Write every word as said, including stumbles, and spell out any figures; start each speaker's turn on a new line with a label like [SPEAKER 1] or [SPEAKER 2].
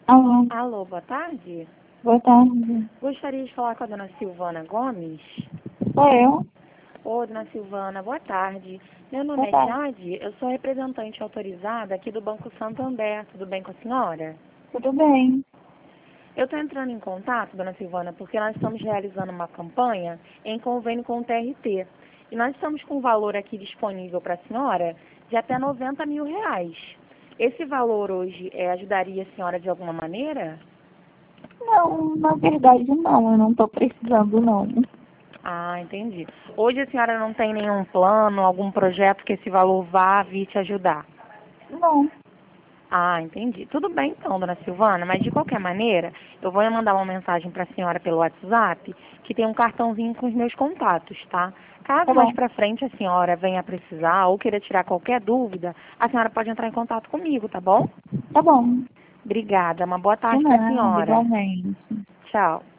[SPEAKER 1] Alô,
[SPEAKER 2] Alô, boa tarde.
[SPEAKER 1] boa tarde.
[SPEAKER 2] Gostaria de falar com a dona Silvana Gomes.
[SPEAKER 1] Sou eu?
[SPEAKER 2] Ô, dona Silvana, boa tarde. Meu nome
[SPEAKER 1] Boa
[SPEAKER 2] é
[SPEAKER 1] tarde.
[SPEAKER 2] Jade, eu sou representante autorizada aqui do Banco Santander. Tudo bem com a senhora?
[SPEAKER 1] Tudo bem?
[SPEAKER 2] Eu estou entrando em contato, dona Silvana, porque nós estamos realizando uma campanha em convênio com o T R T. E nós estamos com um valor aqui disponível para a senhora de até noventa mil reais. Esse valor hoje eh, ajudaria a senhora de alguma maneira?
[SPEAKER 1] Não, na verdade não, eu não tô precisando não.
[SPEAKER 2] Ah, entendi. Hoje a senhora não tem nenhum plano, algum projeto que esse valor vá vir te ajudar?
[SPEAKER 1] Não,
[SPEAKER 2] Ah, entendi. Tudo bem então, dona Silvana, mas de qualquer maneira, eu vou mandar uma mensagem para a senhora pelo WhatsApp, que tem um cartãozinho com os meus contatos, tá?
[SPEAKER 1] tá
[SPEAKER 2] Caso mais
[SPEAKER 1] bom,
[SPEAKER 2] para frente a senhora venha precisar ou queira tirar qualquer dúvida, a senhora pode entrar em contato comigo, tá bom?
[SPEAKER 1] tá bom.
[SPEAKER 2] Obrigada. Uma boa
[SPEAKER 1] De
[SPEAKER 2] tarde para a
[SPEAKER 1] nada,
[SPEAKER 2] senhora.
[SPEAKER 1] igualmente.
[SPEAKER 2] Tchau.